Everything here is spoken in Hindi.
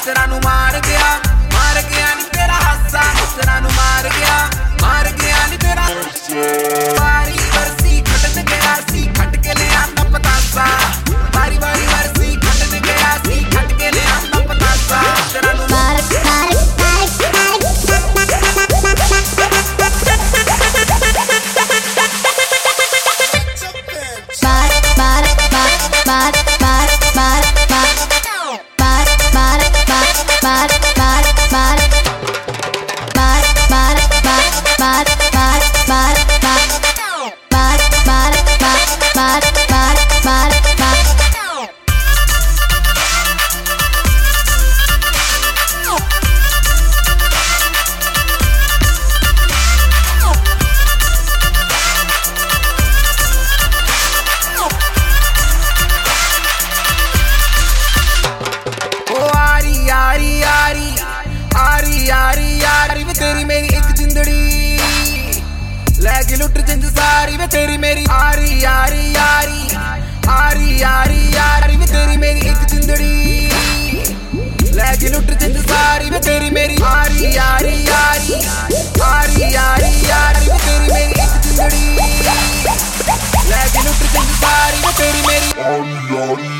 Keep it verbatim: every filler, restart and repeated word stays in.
मित्रा नु मार गया मार गया नी तेरा हासा मित्रा नु मार गया मार गया नी तेरा बारी बरसी खटन गया सी खट के ले आंदा पतासा बारी बारी बरसी खटन गया सी खट के ले आंदा पतासा मित्रा नु मार तेरी मेरी एक जिंदड़ी लगी लुट जिंद सारी वे तेरी मेरी आरी यारी यारी आरी यारी यारी वे तेरी मेरी एक जिंदड़ी लगी लुट जिंद सारी वे तेरी मेरी आरी यारी यारी आरी यारी यारी वे तेरी मेरी एक जिंदड़ी लगी लुट जिंद सारी वे तेरी मेरी आरी यारी